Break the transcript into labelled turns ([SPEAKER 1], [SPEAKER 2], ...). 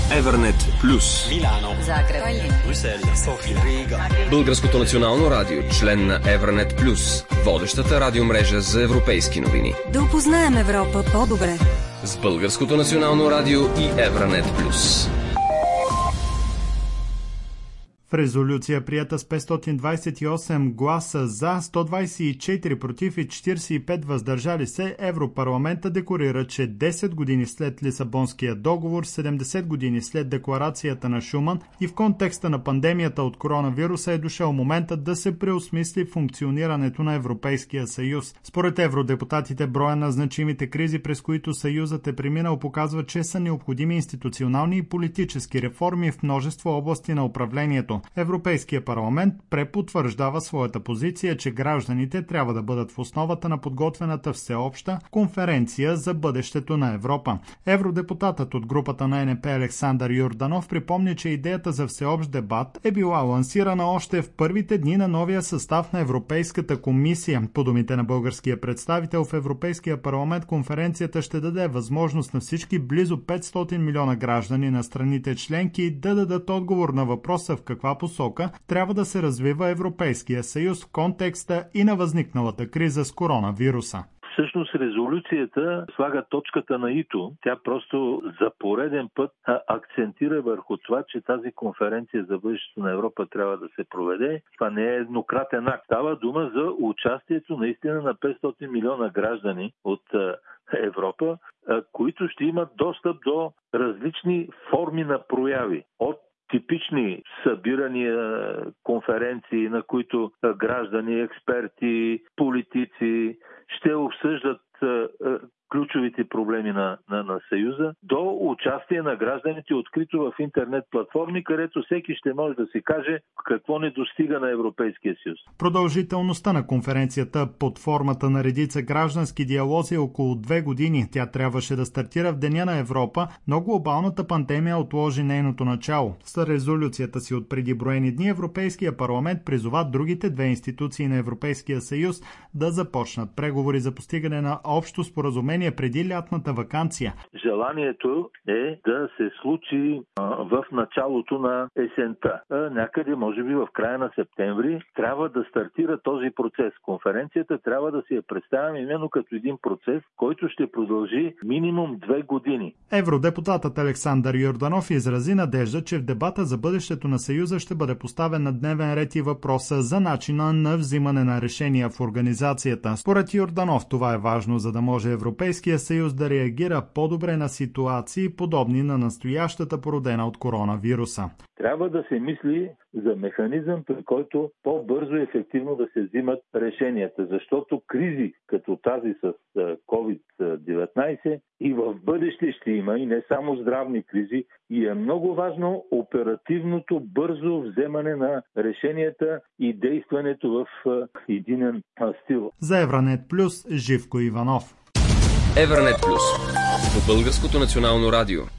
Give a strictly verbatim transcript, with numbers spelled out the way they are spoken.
[SPEAKER 1] Евернет плюс.
[SPEAKER 2] Милано,
[SPEAKER 3] Загреб,
[SPEAKER 2] Брюксел, София, Рига.
[SPEAKER 1] Българското национално радио, член на Евернет плюс, водещата радиомрежа за европейски новини.
[SPEAKER 3] да опознаем Европа по-добре.
[SPEAKER 1] С Българското национално радио и Евернет плюс.
[SPEAKER 4] В резолюция, прията с петстотин двадесет и осем гласа за, сто двадесет и четири против и четиридесет и пет въздържали се, Европарламента декорира, че десет години след Лисабонския договор, седемдесет години след декларацията на Шуман и в контекста на пандемията от коронавируса е дошъл моментът да се преосмисли функционирането на Европейския съюз. Според евродепутатите, броя на значимите кризи, през които съюзът е преминал, показва, че са необходими институционални и политически реформи в множество области на управлението. Европейския парламент препотвърждава своята позиция, че гражданите трябва да бъдат в основата на подготвената всеобща конференция за бъдещето на Европа. Евродепутатът от групата на ЕНП Александър Йорданов припомни, че идеята за всеобщ дебат е била лансирана още в първите дни на новия състав на Европейската комисия. По думите на българския представител в Европейския парламент, конференцията ще даде възможност на всички близо петстотин милиона граждани на страните членки да дадат отговор на въпроса в каква посока трябва да се развива Европейския съюз в контекста и на възникналата криза с коронавируса.
[SPEAKER 5] Всъщност резолюцията слага точката на ито. Тя просто за пореден път акцентира върху това, че тази конференция за бъдещето на Европа трябва да се проведе. Това не е еднократен акт. Става дума за участието наистина на петстотин милиона граждани от Европа, които ще имат достъп до различни форми на прояви. От типични събирания, конференции, на които граждани, експерти, политици ще обсъждат ключовите проблеми на, на, на Съюза, до участие на гражданите открито в интернет платформи, където всеки ще може да си каже какво не достига на Европейския съюз.
[SPEAKER 4] Продължителността на конференцията под формата на редица граждански диалози е около две години. Тя трябваше да стартира в Деня на Европа, но глобалната пандемия отложи нейното начало. С резолюцията си от преди броени дни Европейския парламент призова другите две институции на Европейския съюз да започнат преговори за постигане на общо споразумение преди лятната ваканция.
[SPEAKER 5] Желанието е да се случи а, в началото на есента. А, някъде, може би в края на септември, трябва да стартира този процес. Конференцията трябва да си я представим именно като един процес, който ще продължи минимум две години.
[SPEAKER 4] Евродепутатът Александър Йорданов изрази надежда, че в дебата за бъдещето на Съюза ще бъде поставен на дневен ред и въпроса за начина на взимане на решения в организацията. Според Йорданов това е важно, за да може Европейския съюз да реагира по-добре на ситуации, подобни на настоящата, породена от коронавируса.
[SPEAKER 5] Трябва да се мисли за механизъм, при който по-бързо и ефективно да се взимат решенията, защото кризи като тази с ковид деветнайсет и в бъдеще ще има, и не само здравни кризи, и е много важно оперативното бързо вземане на решенията и действането в единен стил.
[SPEAKER 4] За Евранет Плюс, Живко Иванов.
[SPEAKER 1] Евернет плюс по Българското национално радио.